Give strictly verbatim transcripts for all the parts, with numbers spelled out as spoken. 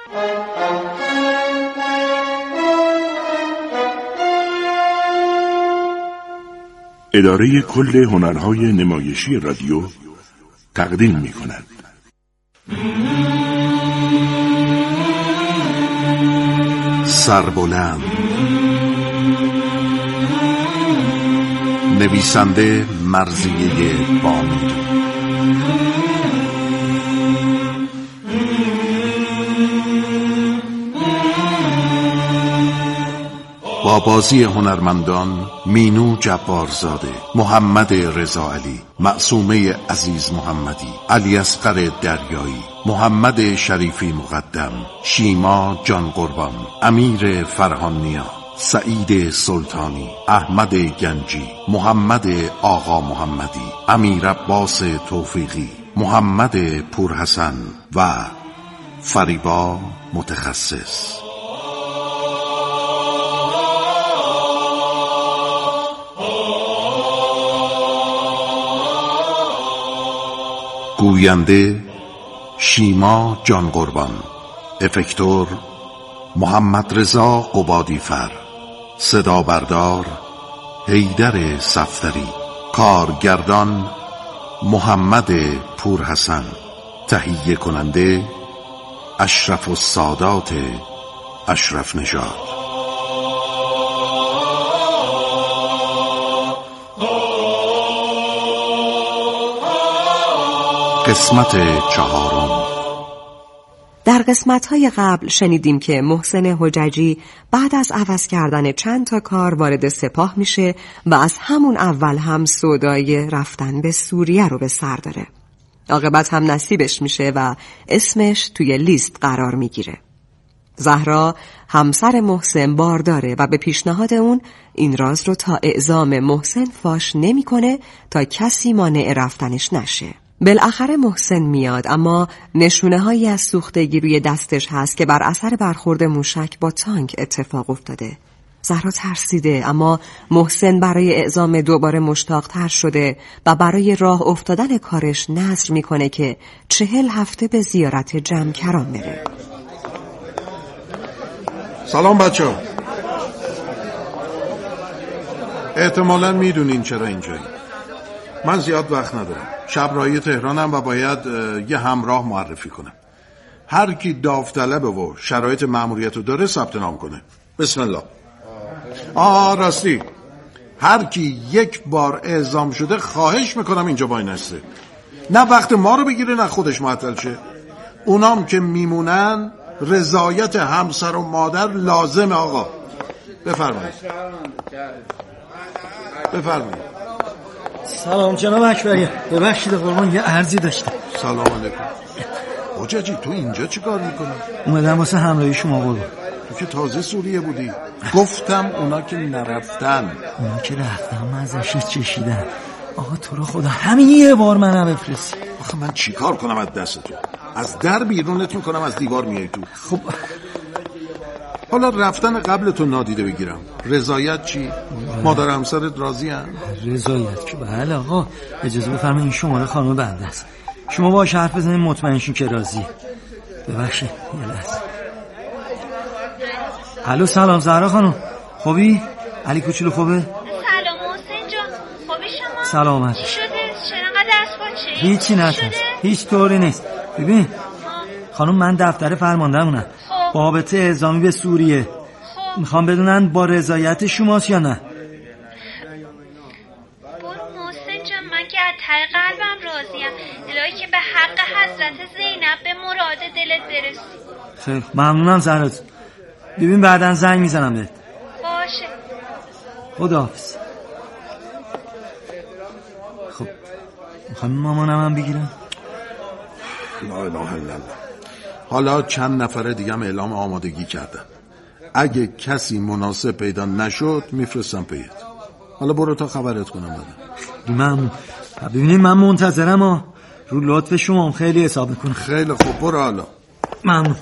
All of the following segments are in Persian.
اداره کل هنرهای نمایشی رادیو تقدیم می کند. سربلند، نویسنده مرضیه بامیر، با بازی هنرمندان مینو جبارزاده، محمد رضا علی، معصومه عزیز محمدی، علی اصغر دریایی، محمد شریفی مقدم، شیما جان قربان، امیر فرهانیا، سعید سلطانی، احمد گنجی، محمد آقا محمدی، امیر عباس توفیقی، محمد پورحسن و فریبا متخصص. گوینده شیما جان قربان، افکتور محمد رضا قبادیفر، صدا بردار حیدر صفدری، کارگردان محمد پورحسن، تهیه کننده اشرف السادات اشرف نژاد. قسمت چهارم. در قسمت‌های قبل شنیدیم که محسن حججی بعد از عوض کردن چند تا کار وارد سپاه میشه و از همون اول هم سودای رفتن به سوریه رو به سر داره. عاقبت هم نصیبش میشه و اسمش توی لیست قرار میگیره. زهرا همسر محسن بارداره و به پیشنهاد اون این راز رو تا اعزام محسن فاش نمی‌کنه تا کسی مانع رفتنش نشه. بالاخره محسن میاد، اما نشونه هایی از سوختگی روی دستش هست که بر اثر برخورد موشک با تانک اتفاق افتاده. زهرا ترسیده، اما محسن برای اعزام دوباره مشتاق تر شده و برای راه افتادن کارش نذر میکنه که چهل هفته به زیارت جمکران بره. سلام بچه ها. احتمالاً میدونین چرا اینجایی. من زیاد وقت ندارم. شب راهی تهرانم و باید یه همراه معرفی کنم. هر کی داوطلبه و شرایط مأموریت رو داره ثبت نام کنه. بسم الله. آه راستی، هر کی یک بار اعزام شده خواهش میکنم اینجا وای نسته. نه وقت ما رو بگیره نه خودش معطل شه. اونام که میمونن رضایت همسر و مادر لازمه. آقا بفرمایید. بفرمایید. سلام جناب اکبری، ببخشید قربان یه عرضی داشتم. سلام علیکم. حججی تو اینجا چی کار میکنی؟ اومدم واسه همراهی شما قربان. تو که تازه سوریه بودی. گفتم اونا که نرفتن. اونا که رفتن من ازش چشیدم. آقا تو رو خدا همین یه بار منو بفرستی. آخه من چی کار کنم از دست تو؟ از در بیرونت میکنم از دیوار میای تو. خب حالا رفتن قبل تو نادیده بگیرم، رضایت چی؟ مادر همسرت راضی هم؟ رضایت که بله آقا، اجازه بفرمایید این شماره خانم بنده است. شما باهاش حرف بزنید مطمئن شین که راضیه. ببخشید یه لحظه. الو سلام زهرا خانم، خوبی؟ علی کوچولو خوبه؟ سلام محسن جان، خوبی شما؟ سلامت. چی شده؟ چرا انقدر عصبانی؟ هیچی نترس، هیچ طوری نیست. ببین خانم من دفتر فرماندهمونم بابت اعزامی به سوریه. خب میخوام بدونن با رضایت شماست یا نه. برو محسن جان، من که از ته قلبم راضیم. الهی که به حق حضرت زینب به مراد دلت برسی. خیلی ممنونم زهرا. ببین بعدن زنگ میزنم بهت. باشه. خداحافظ. خب میخوام مامانم هم بگیرم. لا اله الا الله. حالا چند نفر دیگه هم اعلام آمادگی کردن. اگه کسی مناسب پیدا نشد میفرستم پیت. حالا برو تا خبرت کنم بعد. ممنون. ببینید من منتظرم ها. رو لطف شما خیلی حساب میکنم. خیلی خوب برو حالا. ممنون.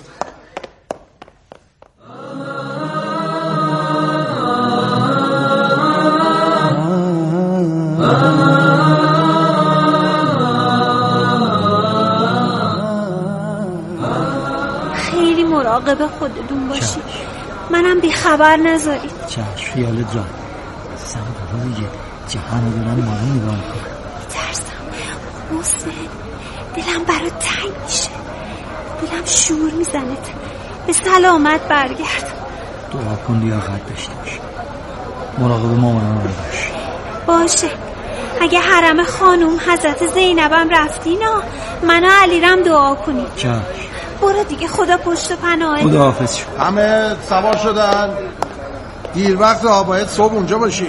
مراقب خودتون باشید، منم بی خبر نذارید. چشم، خیالت را سم بابا دیگه جهان رو دارم مالو نگاه میکنم. میترسم حسین، دلم برات تنگ میشه، دلم شور میزنه. به سلامت برگرد. دعا کن لیاقت داشته باشه، مراقب مامانم رو باش. باشه. اگه حرم خانوم حضرت زینبم رفتینا، من و علیرم دعا کنید. چشم. برو دیگه، خدا پشت و پناهت. خدا حافظ شد. همه سوار شدن، دیر وقت ها، باید صبح اونجا باشی.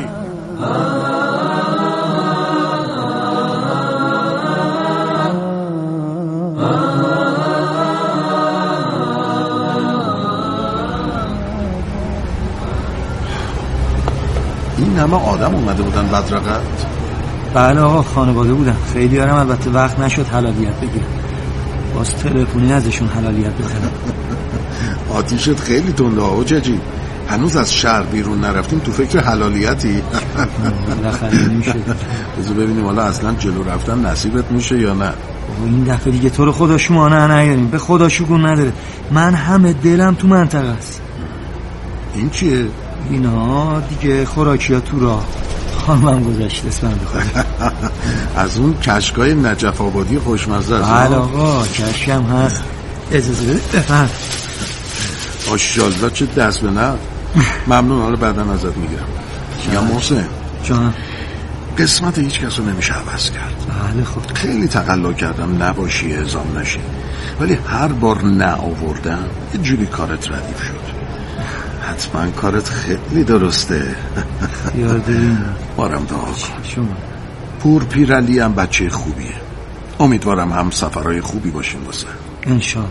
این همه آدم اومده بودن بدرقت؟ بله آقا، خانواده بودن. خیلی هارم البته وقت نشد حلالیت بگیرم، باز تلفنی ازشون حلالیت بخرم. آتیشت خیلی تنده ها حججی، هنوز از شهر بیرون نرفتیم تو فکر حلالیتی. بالاخره نمیشه. بذار ببینیم حالا اصلا جلو رفتن نصیبت میشه یا نه. این دفعه دیگه تو رو خدا شما نه نیاریم، به خدا شگون نداره. من همه دلم تو منطقه است. این چیه؟ اینا دیگه خوراکی ها تو راه. خانمم گذاشت اسمم بخوره. از اون کشکای نجف آبادی خوشمزه است. بله آقا، کشکم هست. اجازه بده بفرم. ماشاءالله چه دست به نه. ممنون، حالا بعدا ازت میگیرم. یا محسن جان، قسمت هیچ کس رو نمیشه عوض کرد. بله خب خیلی تقلا کردم نباشی، اعزام نشی، ولی هر بار نه آوردم یه جوری کارت ردیف شد. حتما کارت خیلی درسته. یادم بارم دعا کن. شما پور پیرعلی هم بچه خوبیه، امیدوارم هم سفرهای خوبی باشیم واسه. انشالله.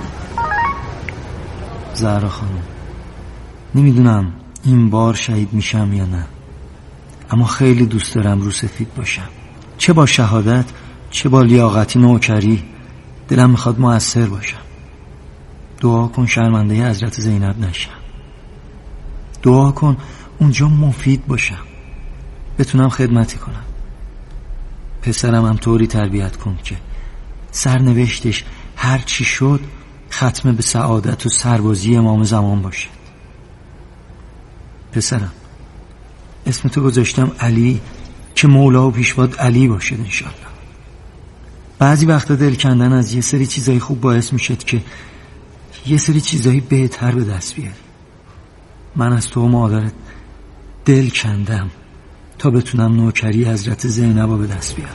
زهرا خانم، نمیدونم این بار شهید میشم یا نه، اما خیلی دوست دارم رو سفید باشم، چه با شهادت چه با لیاقتی نوکری. دلم میخواد مؤثر باشم. دعا کن شرمنده حضرت زینب نشم. دعا کن اونجا مفید باشم، بتونم خدمتی کنم. پسرم هم طوری تربیت کن که سرنوشتش هر چی شد ختم به سعادت و سربازی امام زمان باشه. پسرم اسم تو گذاشتم علی، که مولا و پیشواد علی باشه انشالله. بعضی وقتا دل کندن از یه سری چیزای خوب باعث میشد که یه سری چیزایی بهتر به دست بیاری. من از تو و مادرت دل کندم تا بتونم نوکری حضرت زینب رو به دست بیارم.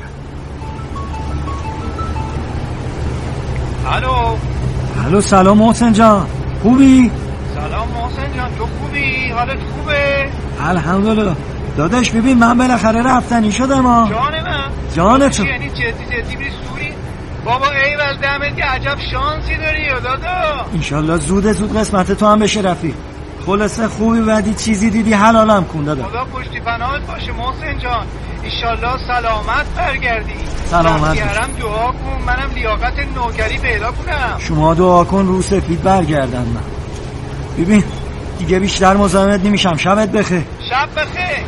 الو الو، سلام محسن جان، خوبی؟ سلام محسن جان، تو خوبی؟ حالت خوبه؟ الحمدلله. داداش ببین من بالاخره رفتنی شدم ها. جان من جان تو یعنی جدی جدی بری سوری؟ بابا ایول دمت که عجب شانسی داری دادا. انشالله زود زود قسمت تو هم بشه رفیق. خلاصه خوبی بدی چیزی دیدی حلالم کن دادا. خدا پشتی پناهت باشه محسن جان، انشالله سلامت برگردی. سلامت بیارم دعا کن منم لیاقت نوکری پیدا کنم. شما دعا کن رو سفید برگردن. من ببین دیگه بیشتر مزاحمت نمیشم. شبت بخیر. شب بخیر.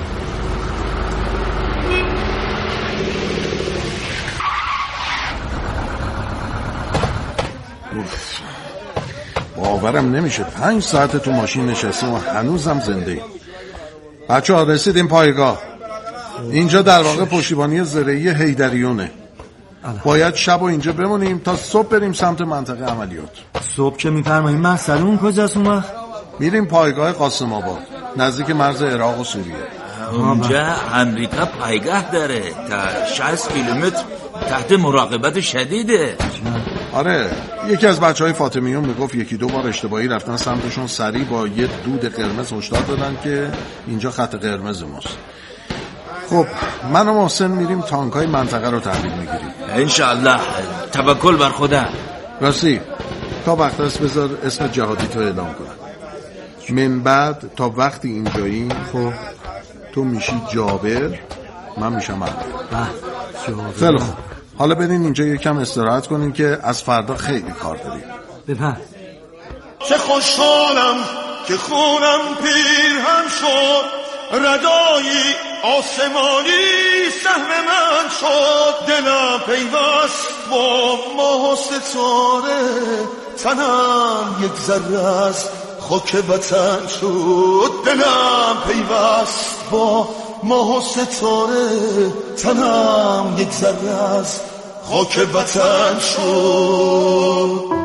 باورم نمیشه پنج ساعت تو ماشین نشستیم و هنوزم زنده ایم. بچه ها رسیدیم پایگاه. اینجا در واقع پشتیبانی زرعی حیدریونه. باید شب و اینجا بمونیم تا صبح بریم سمت منطقه عملیات. صبح که میفرماییم مسئله‌مون کجاست اون وقت؟ میریم پایگاه قاسم آباد نزدیک مرز عراق و سوریه. اونجا امریکا پایگاه داره تا شصت کیلومتر تحت مراقبت شدیده. آره، یکی از بچه های فاطمیون میگفت یکی دو بار اشتباهی رفتن سمتشون، سریع با یه دود قرمز هشدار دادن که اینجا خط قرمز ماست. خب من و محسن میریم تانکای منطقه رو تحویل میگیریم انشالله. توکل بر خدا. راستی تا وقت است بذار اسم جهادی تو اعلام کنم. من بعد تا وقتی اینجایی خب تو میشی جابر، من میشم علی. خیلی خوب، حالا برین اینجا یکم استراحت کنین که از فردا خیلی کار داریم. بپر. چه خوشحالم که خونم پیر هم شد، ردایی آسمانی سهم من شد، دلم پیوست با ماه و ستاره، تنم یک ذره از خاک وطن شد، دلم پیوست با ماه و ستاره، تنم یک ذره از خاک وطن شد.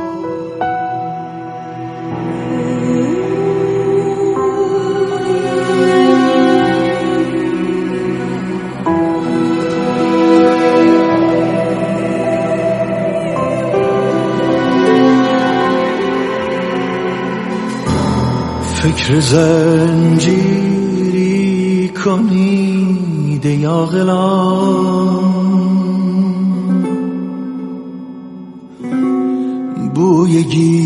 فکر زنجیری کنید یا غلام، بوی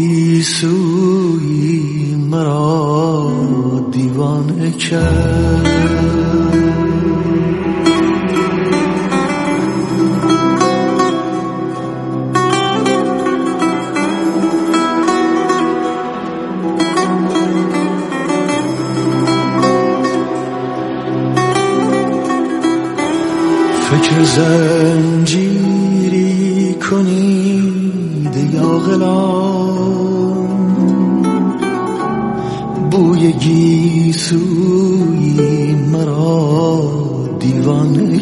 گیسوی مرا دیوانه کرد. فکر زنجیری کنید یا غلام، بوی گیسوی مرا دیوانه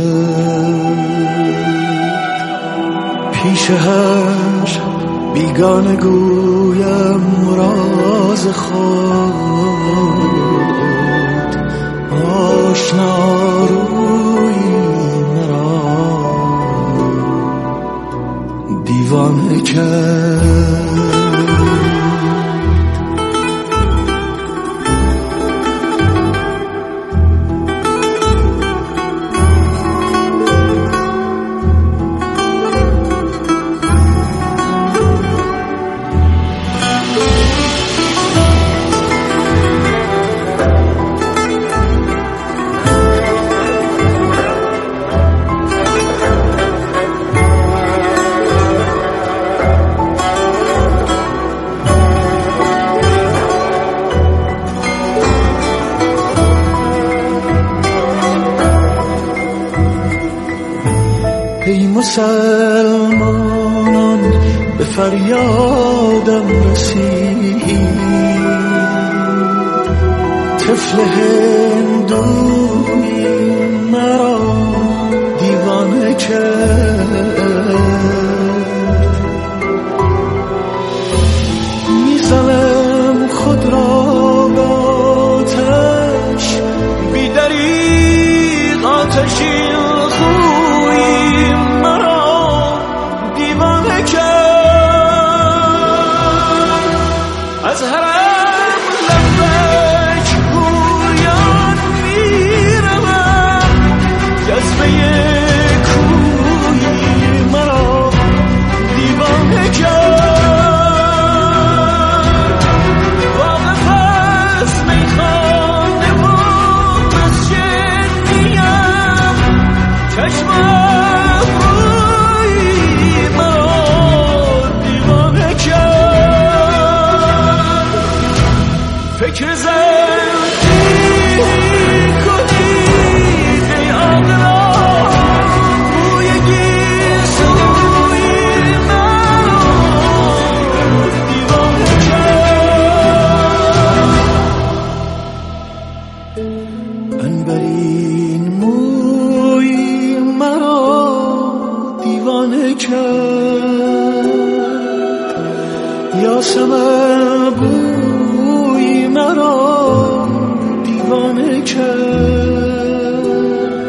کرد. پیش هر بیگانه گویم راز خود، آشنا روی دیوانه کرد. ای مسلمانان به فریادم رسید، طفل هندوی مرا دیوانه کرد. میزنم خود را به آتش، بی دریغ آتشی از حرم لبک گویان میروم، جذبه کوی مرا دیوانه کرد. واقف از میخانه و مسجد نیم، چشم ابروی مرا دیوانه کرد. فکر زنجیری کنید ای عقلان، بوی گیسوی مرا دیوانه کرد. عنبرین موی مرا دیوانه کرد. یاسمن بوی مرا دیوانه کرد.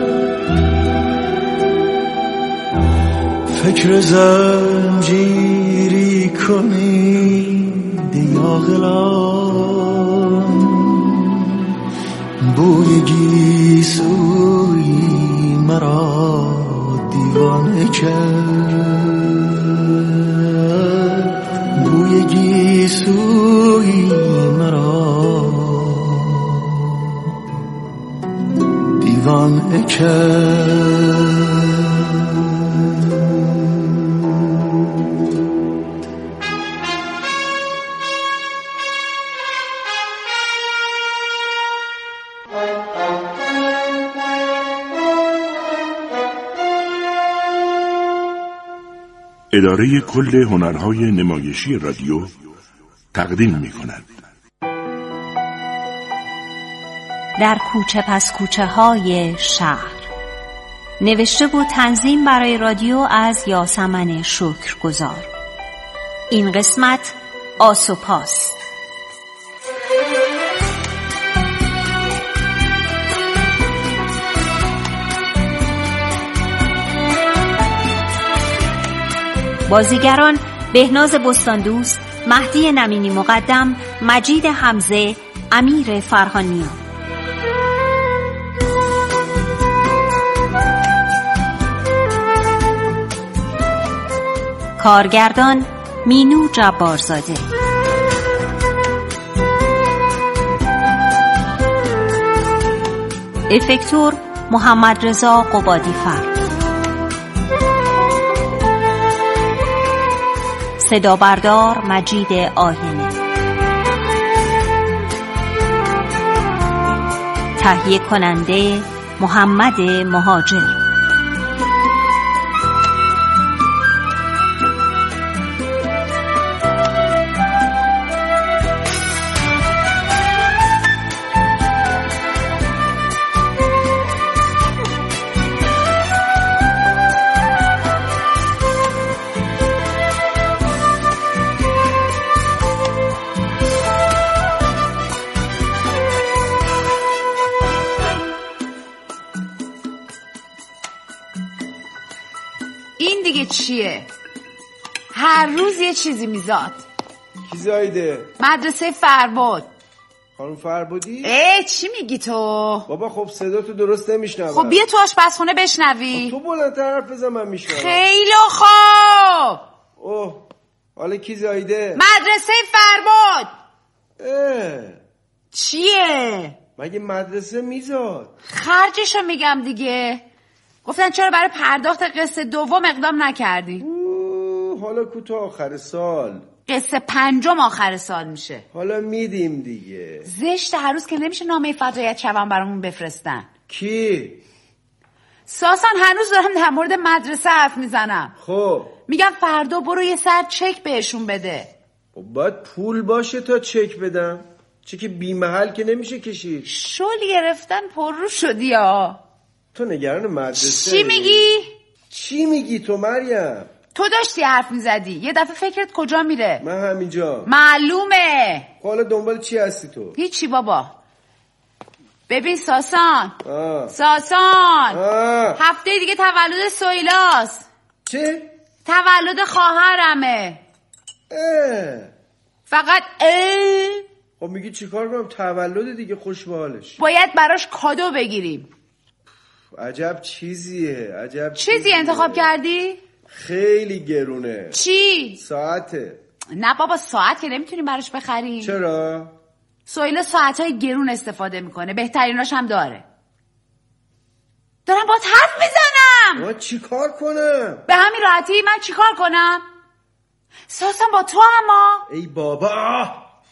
فکر زنجیری کنید یا غلام، بوی گیسوی مرا دیوانه کرد. بوی گیسوی مرا دیوانه کرد. اداره کل هنرهای نمایشی رادیو تقدیم می کند. در کوچه پس کوچه های شهر، نوشته و تنظیم برای رادیو از یاسمن شکرگزار. این قسمت آسوپاست. بازیگران: بهناز بستاندوست، مهدی نمینی مقدم، مجید حمزه، امیر فرهانیان. کارگردان: مینو جبارزاده. افکتور: محمد رضا قبادی فرد. صدا بردار: مجید آهنی. تهیه کننده: محمد مهاجر. این دیگه چیه؟ هر روز یه چیزی میزاد. کی زایده؟ مدرسه فرباد. خانم فربادی؟ ای چی میگی تو؟ بابا خب صدا تو درست نمیشنوم. خب بیا تو آشپزخونه بشنوی. خب تو بلندتر حرف بزن من میشنوم. خیلی خوب. اوه حالا کی زایده؟ مدرسه فرباد. اه چیه؟ مگه مدرسه میزاد؟ خرجشو میگم دیگه. گفتن چرا برای پرداخت قسط دوم اقدام نکردی؟ حالا کوتا آخر سال. قسط پنجم آخر سال میشه. حالا میدیم دیگه. زشت هر روز که نمیشه نامه فدایت شوم برامون بفرستن. کی؟ ساسان هنوز دارم در مورد مدرسه حرف میزنم. خب میگم فردا برو یه سر چک بهشون بده. خب باید پول باشه تا چک بدم. چک بی محل که نمیشه کشید. شل گرفتن پر رو شدی ها. تو نگران مدرسه چی میگی؟ چی میگی تو مریم؟ تو داشتی حرف میزدی. یه دفعه فکرت کجا میره؟ من همینجا. معلومه. حالا دنبال چی هستی تو؟ هیچی بابا. ببین ساسان. آه. ساسان. آه. هفته دیگه تولد سویلاست. چه؟ تولد خواهرمه. اه. فقط اه. خب میگی چیکار کنم؟ تولد دیگه، خوش به حالش. باید براش کادو بگیریم. عجب چیزیه. عجب چیزی چیزیه. انتخاب کردی؟ خیلی گرونه. چی؟ ساعته. نه بابا ساعت که نمیتونیم براش بخریم. چرا؟ سویلا ساعتهای گرون استفاده میکنه، بهتریناش هم داره. دارم باهات حرف میزنم. من چیکار کنم؟ به همین راحتی من چیکار کنم؟ ساسم با تو اما. ای بابا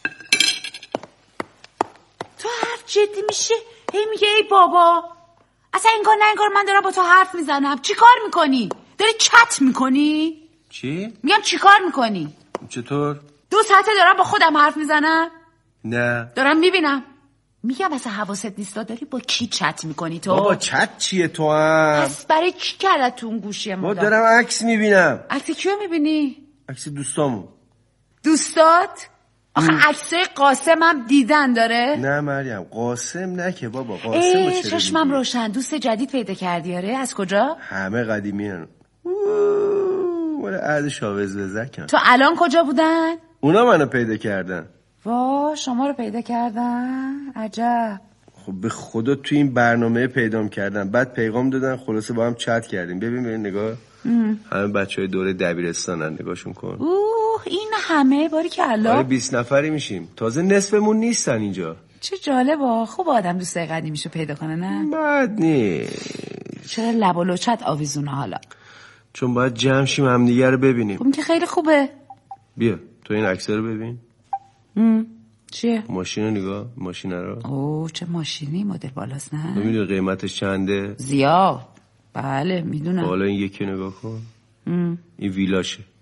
تو حرف جدی میشه هی میگه ای بابا. اصلا انگار نه انگار من دارم با تو حرف میزنم. چی کار میکنی؟ داری چت میکنی؟ چی؟ میگم چی کار میکنی؟ چطور؟ دو ساعته دارم با خودم حرف میزنم. نه دارم میبینم. میگم اصلا حواست نیست داری با کی چت میکنی تو؟ بابا چت چیه تو هم؟ پس برای کی کردت تو اون گوشی ما؟ دارم عکس میبینم. عکس کیو میبینی؟ عکس دوستامو. دوستات؟ آخه عکسای قاسم هم دیدن داره؟ نه مریم قاسم نه که بابا. قاسم چه چشمم روشن. دوست جدید پیدا کردی؟ آره از کجا؟ همه قدیمی هن. ولی عهد شاوز زکم. تو الان کجا بودن؟ اونا منو پیدا کردن. وا شما رو پیدا کردن؟ عجب. خب به خدا تو این برنامه پیدام کردن، بعد پیغام دادن، خلاصه با هم چت کردیم. ببین ببین نگاه ام. همه بچهای دوره دبیرستانن، نگاهشون کن. اوه این همه باری که الله. آره بیست نفری میشیم، تازه نصفمون نیستن اینجا. چه جالبه. خوب آدم دوستای قدیمیشو پیدا کنه نه؟ بد نیست. چرا لب و لوچت آویزونه حالا؟ چون باید جمع شیم همدیگه رو ببینیم. خب که خیلی خوبه. بیا تو این عکس رو ببین. ام. چیه؟ ماشین رو نگاه، ماشین رو. اوه چه ماشینی، مدل بالاست نه؟ نمیدونی قیمتش چنده؟ زیاد. بله میدونم. حالا این یکی نگاه کن. ام. این ویلاشه.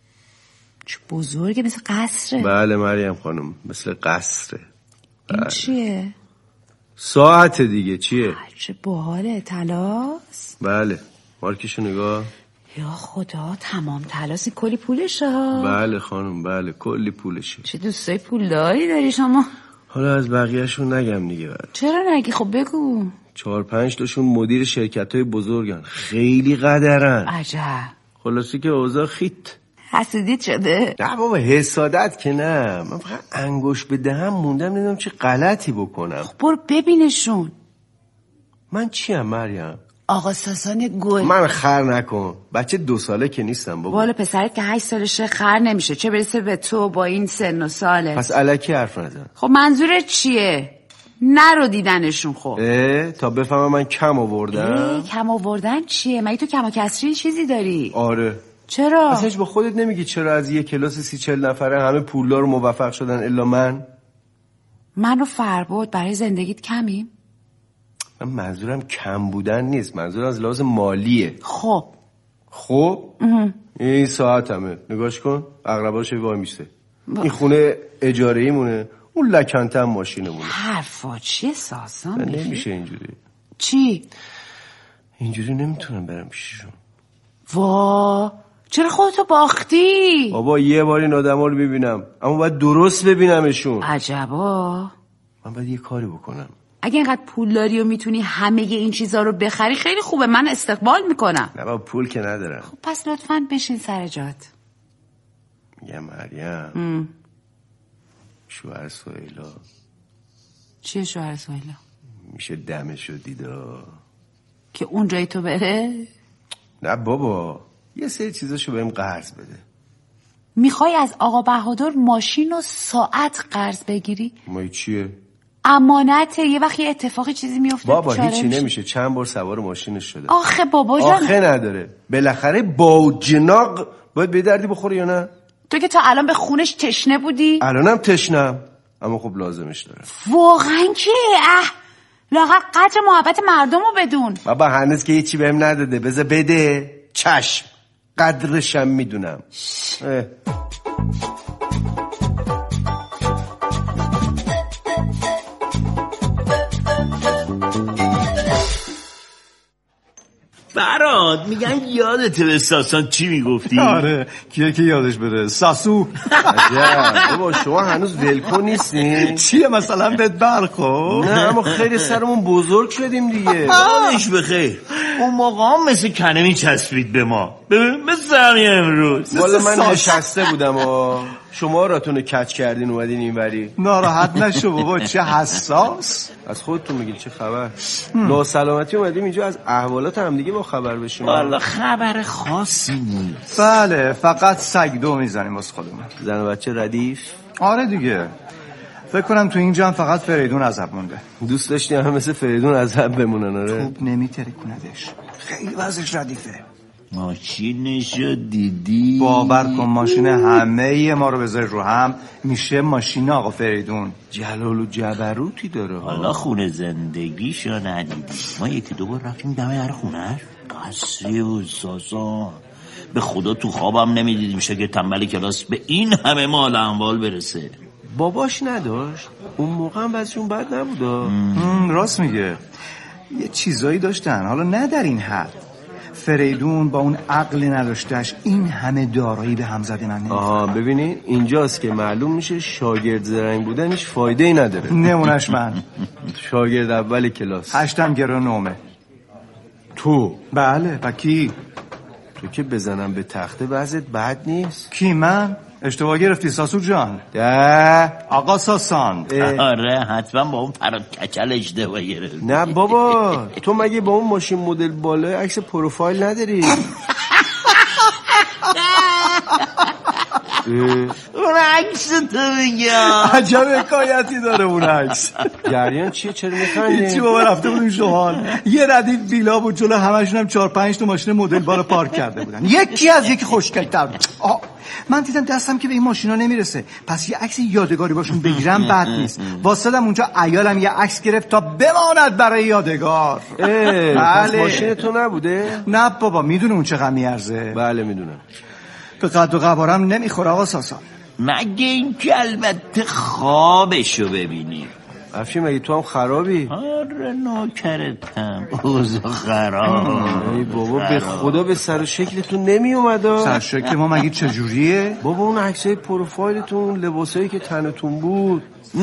چه بزرگه، مثل قصره. بله مریم خانم، مثل قصره. این بله. چیه؟ ساعت دیگه. چیه؟ چه باحاله. طلاست؟ بله. مارکشو نگاه. یا خدا، تمام طلاسی. کلی پولشه ها. بله خانم، بله کلی پولشه. چه دوستای پولداری داری شما. حالا از بقیه‌شون نگم دیگه. بله. چرا نگی؟ خب بگو. چهار پنج تاشون مدیر شرکت‌های بزرگن، خیلی قدرن. عجب. خلاصی که اوضاع خیت. حسودیت شده؟ نه بابا، حسادت که نه، من فقط انگوش به دهن موندم نمیدونم چه غلطی بکنم. خب برو ببینشون. من چیم مریم؟ آقا ساسان گل. من خر نکن، بچه دو ساله که نیستم بابا. والا پسرت که هشت سالشه خر نمیشه، چه برسه به تو با این سن و ساله. پس الکی حرف نزن. خب منظورت چیه؟ نرو دیدنشون. خب اه تا بفهمم من کم آوردم. کم آوردن چیه؟ مگه تو کم و کسری چیزی داری؟ آره. چرا؟ اصلا با خودت نمیگی چرا از یه کلاس سی چل نفره همه پولدار و موفق شدن الا من؟ من و فرباد برای زندگیت کمیم؟ من منظورم کم بودن نیست، منظورم از لحاظ مالیه. خب خب این ساعت همه نگاش کن، اقرباش وای میسته. این خونه اجاره ای مونه، اون لکنته هم ماشینه مونه. حرفا چیه ساسان؟ نمیشه اینجوری. چی؟ اینجوری نمیتونم برم پیششون. وا چرا خودتو باختی؟ بابا یه بار این آدم ها رو ببینم، اما باید درست ببینمشون. عجبا. من باید یه کاری بکنم. اگه اینقدر پول داری و میتونی همه این چیزا رو بخری خیلی خوبه، من استقبال میکنم. نه بابا پول که ندارم. خب پس لطفاً بشین سر جات. میگم مریم، شوهر سهیلا. چیه شوهر سهیلا؟ میشه دمشو دیدا که اون جای تو بره؟ نه بابا، یه سری چیزاشو بهم قرض بده. میخوای از آقا بهادر ماشین و ساعت قرض بگیری؟ ما چیه؟ امانته، یه وقت یه اتفاقی چیزی میفته. بابا هیچی نمیشه، چند بار سوار ماشینش شده. آخه بابا جان آخه نداره، بالاخره با جناق باید به دردی بخوره یا نه؟ تو که تا الان به خونش تشنه بودی؟ الانم تشنم، اما خب لازمش داره. واقعا که اه لاغر قدر محبت مردم رو بدون. بابا هنوز که هیچی بهم نداده، بذار بده. چشم، قدرشم میدونم. فراد میگم یادته به ساسان چی میگفتی؟ آره کیه که یادش بره، ساسو. عجب بابا شما هنوز ولکن نیستین؟ چیه مثلا بهت برخورد؟ نه اما خیلی سرمون بزرگ شدیم دیگه. حالش بخیر. اون موقع هم مثل کنه میچسبید به ما، ببین مثل همین امروز. والا من نشسته بودم و شما راتونو کچ کردین اومدین اینوری. ناراحت نشو بابا، چه حساس. از خودتون میگید چه خبر؟ ناسلامتی اومدیم اینجا از احوالات هم دیگه با خبر بشیم. والا خبر خاصی نیست. بله فقط سگ دو میزنیم واسه خودمون. زن و بچه ردیف؟ آره دیگه، فکر کنم تو این جمع فقط فریدون عذب مونده. دوست داشتی هم مثل فریدون عذب بمونن. آره خوب نمیترکوندش، خیلی وضعش ردیفه. ماشینشو دیدی؟ باور کن ماشین همه ما رو بذاری رو هم میشه ماشین آقا فریدون. جلال و جبروتی داره. حالا خونه زندگیشو ندیدی؟ ما یکی دو بار رفتیم دمه هر خونهش، قصری و ساسان. به خدا تو خوابم نمیدیدیم شاگرد تنبل کلاس به این همه مال اموال برسه. باباش نداشت؟ اون موقع هم وضعشون بد نبودا. راست میگه، یه چیزایی داشتن، حالا نه در این حد. فریدون با اون عقل نداشتش این همه دارایی به هم زده من نمیفهمم. آها ببینی اینجاست که معلوم میشه شاگرد زرنگ بودنش فایده ای نداره. نمونش من شاگرد اول کلاس هشتم گرا نومه. تو؟ بله. و کی؟ تو که بزنم به تخته وضعت بد نیست. کی؟ من؟ اشتباه گرفتی ساسو جان. ده آقا ساسان. آره حتما با اون فراد کچل اشتباه گرفتی. نه بابا تو مگه با اون ماشین مدل بالای عکس پروفایل نداری؟ اون عکس تو میگم عجب حکایتی داره اون عکس. جریان چیه؟ چرا میخندی؟ هیچی بابا، رفته بودیم شوهان، یه ردیف بیلا بود جلو، همشون هم چهار پنج تا ماشین مدل بالا پارک کرده بودن، یکی از یکی خوشگل‌تر. من دیدم دستم که به این ماشینا نمیرسه، پس یه عکس یادگاری باشون بگیرم بد نیست. واسطم اونجا عیالم یه عکس گرفت تا بماند برای یادگار. بله. پس ماشین تو نبوده؟ نه بابا، میدونه اون چقدر میارزه. بله میدونم. به قد و قوارم نمیخوره آقا ساسان. مگه این که البته خوابشو ببینی. افشین مگه تو هم خرابی؟ آره نوکرتم اوضاع خراب. ای بابا به خدا به سر و شکلتون نمی اومد. سر شکل ما مگه چجوریه؟ بابا اون عکسای پروفایلتون، لباسایی که تنتون بود.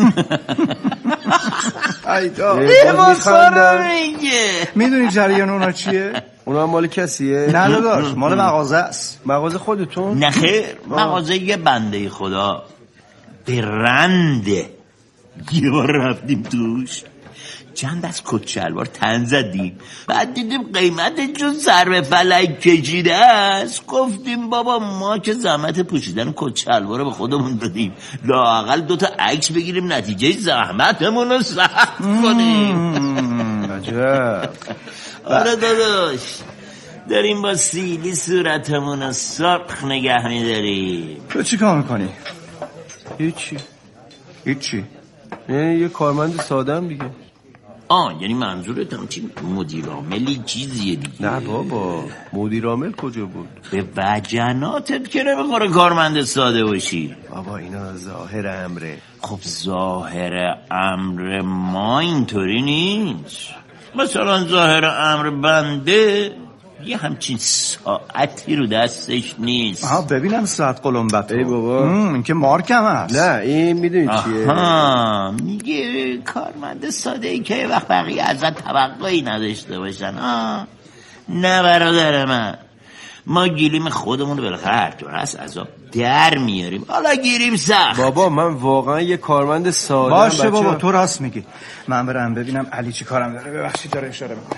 ایدا لباسا رو میگه. میدونی جریان اونا چیه؟ اونا هم مال کسیه؟ نه داداش مال مغازه است. مغازه خودتون؟ نه خیر مغازه یه بنده خدا برنده. یه بار رفتیم توش چند از کت شلوار تن زدیم، بعد دیدیم قیمت جون سر به فلک کشیده است. گفتیم بابا ما که زحمت پوشیدن کت شلوار رو به خودمون دادیم، لااقل دوتا عکس بگیریم نتیجه زحمتمون رو سخت کنیم. عجب. آره داداش داریم با سیلی صورتمون رو سرخ نگه میداریم. تو چی کار میکنی؟ هیچی. هیچی؟ یعنی یه کارمند ساده هم دیگه. آه یعنی منظورت هم چی؟ مدیر عاملی چیزیه دیگه؟ نه بابا مدیر عامل کجا بود؟ به وجناتت که نمیخوره کارمند ساده باشی. بابا اینا ظاهر امره. خب ظاهر امر ما اینطوری نیست. مثلا ظاهر امر بنده یه همچین ساعتی رو دستش نیست. آها ببینم ساعت قلمبت. ای بابا این که مارکم هست. نه این میدونی چیه؟ آها میگه کارمند ساده ای که وقت بقیه ازت توقعی نداشته باشن. آه نه برادر من، ما گیریم خودمون رو بالاخره هر طور هست عذاب در میاریم، حالا گیریم سخت. بابا من واقعا یه کارمند ساده باشه بابا ها. تو راست میگی. من برم ببینم علی چی کارم داره. ببخشید داره اشاره میکنه.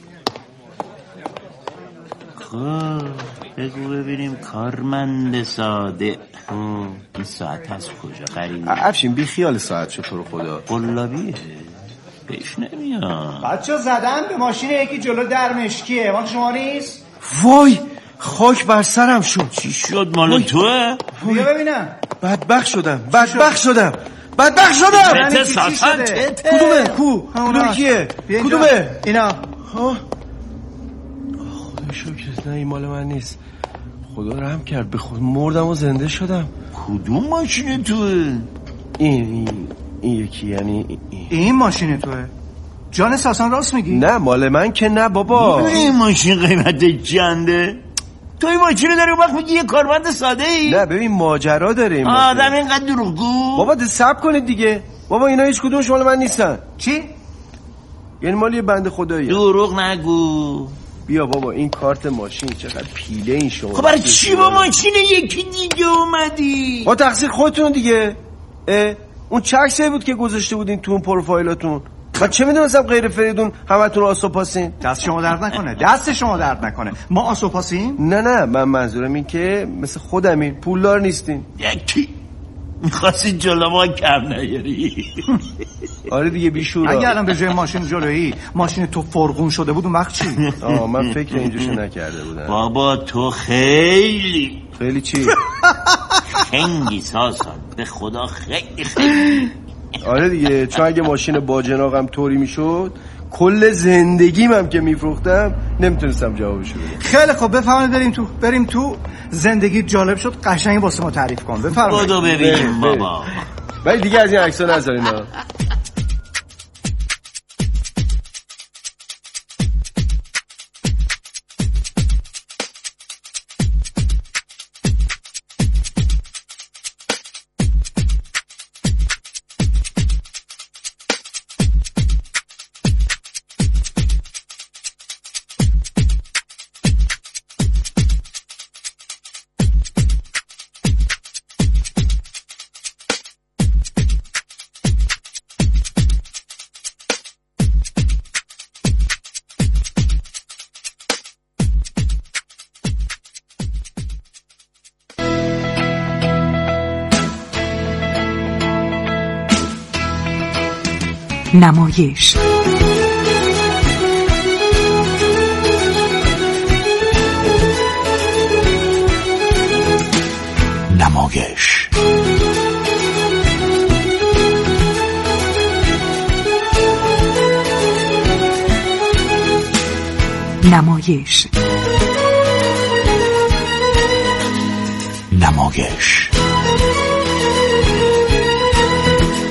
خب بگو ببینیم کارمند ساده این ساعت هست کجا خریدی؟ افشین بی خیال ساعت شو تو رو خدا. قلابیه پیش نمیاد. بچه زدن به ماشین یکی جلو در مشکیه. مال شما نیست؟ وای خاک بر سرم شد. چی شد مال توه؟ بیا ببینم. بدبخت شدم بدبخت شدم بدبخت شدم. چته ساتان چته؟ کدومه کو؟ کدوم کیه؟ کدومه؟ اینا. ها شکر نه این مال من نیست. خدا رحم کرد به خود مردم و زنده شدم. کدوم ماشین توه؟ این این این یکی یعنی این, این ماشین توه؟ جان ساسان راست میگی؟ نه مال من که نه بابا. این ماشین قیمت چنده؟ تو این ماشین داری وقت میگی یه کارمند ساده ای؟ نه ببین ماجرا داره این ماشین. آدم اینقدر دروغگو. بابا صبر کنید دیگه. بابا اینا هیچ کدومش مال من نیستن. چی؟ یعنی مال یه بنده خداییه. دروغ نگو. بیا بابا این کارت ماشین چقدر پیله این شما. خب برای چی با ماشین یکی دیگه اومدی؟ با تقصیر خودتون دیگه. اه اون چکسی بود که گذاشته بودین تو اون پروفایلاتون. من چه میدونستم غیر فریدون همتون آسوپاسین. دست شما درد نکنه. دست شما درد نکنه. ما آسوپاسیم؟ نه نه من منظورم این که مثل خودمین پولدار نیستین. یکی میخواستی جلو ما کم نیاری. آره دیگه بیشورا. اگه الان به جای ماشین جلویی ماشین تو فرغون شده بود اون وقت چی؟ آه من فکر اینجوشو نکرده بودم. بابا تو خیلی خیلی چی؟ خنگی ساسان به خدا خیلی خیلی. آره دیگه چون اگه ماشین باجناقم طوری میشد کل زندگیم هم که میفروختم نمیتونستم جوابشو بدم. خیلی خب بفرمایید بریم تو. بریم تو. زندگی جالب شد قشنگ واسه ما تعریف کن. بفرمایید. خدا ببینیم بابا. ولی دیگه از این عکس‌ها نذارین ها. نمایش نمایش نمایش نمایش.